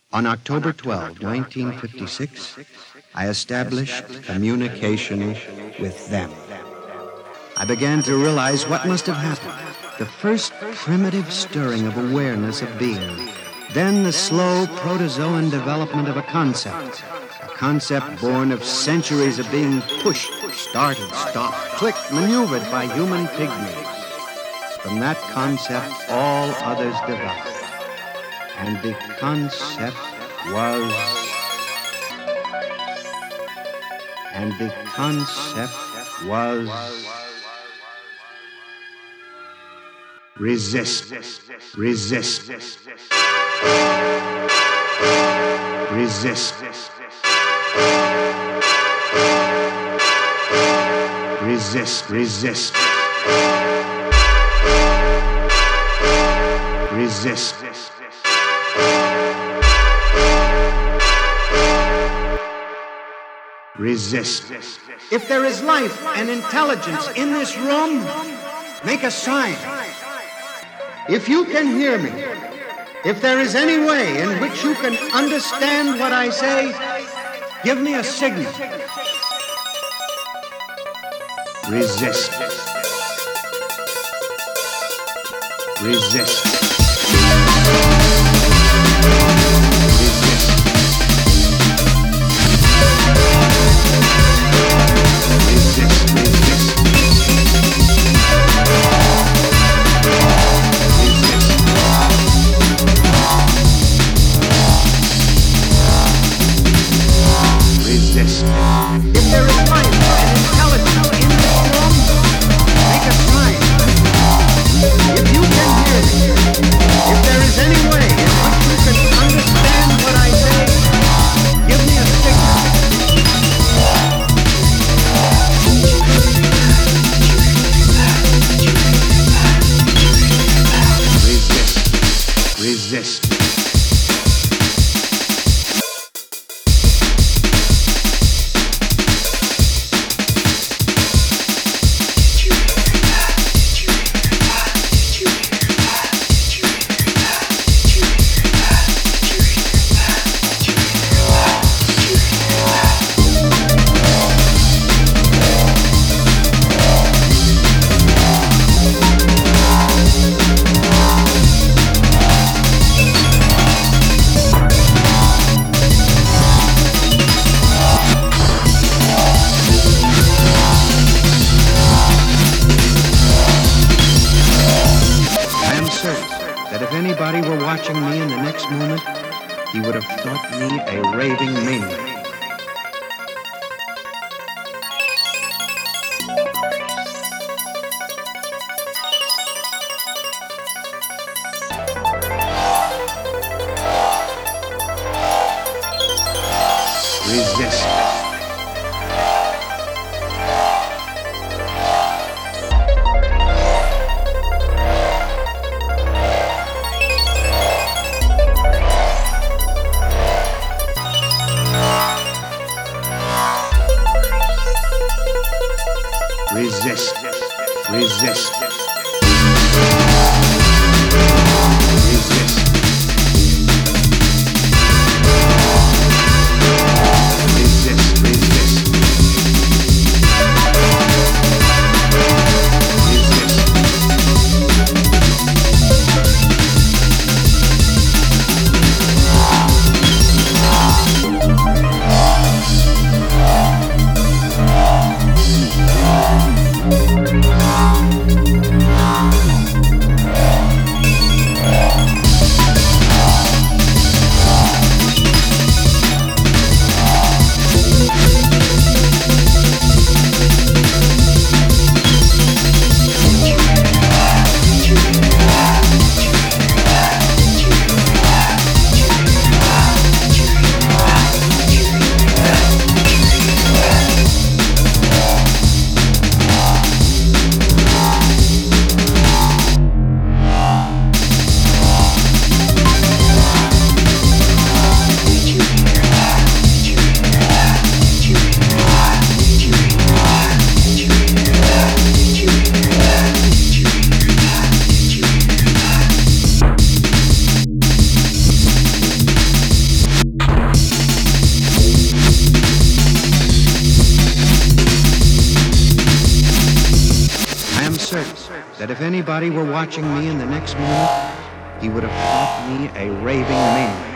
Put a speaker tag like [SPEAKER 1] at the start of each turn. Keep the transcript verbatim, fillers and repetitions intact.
[SPEAKER 1] On October twelfth, nineteen fifty-six, I established communication with them. I began to realize what must have happened. The first primitive stirring of awareness of being. Then the slow protozoan development of a concept. A concept born of centuries of being pushed, started, stopped, clicked, maneuvered by human pygmies. From that concept, all others developed. And the concept was... And the concept was... Resist. Resist. Resist. Resist. Resist. Resist. Resist. If there is life and intelligence in this room, make a sign. If you can hear me, if there is any way in which you can understand what I say, give me a signal. Resist. Resist. If there is life and intelligence in this room, make a sign. If you can hear me, if there is any way in which you can understand what I say, give me a signal. Resist. Resist. That if anybody were watching me in the next moment, he would have thought me a raving maniac. Resist. Resist. Resist. Resist. Resist. Resist. Resist. certain that if anybody were watching me in the next moment, he would have thought me a raving maniac.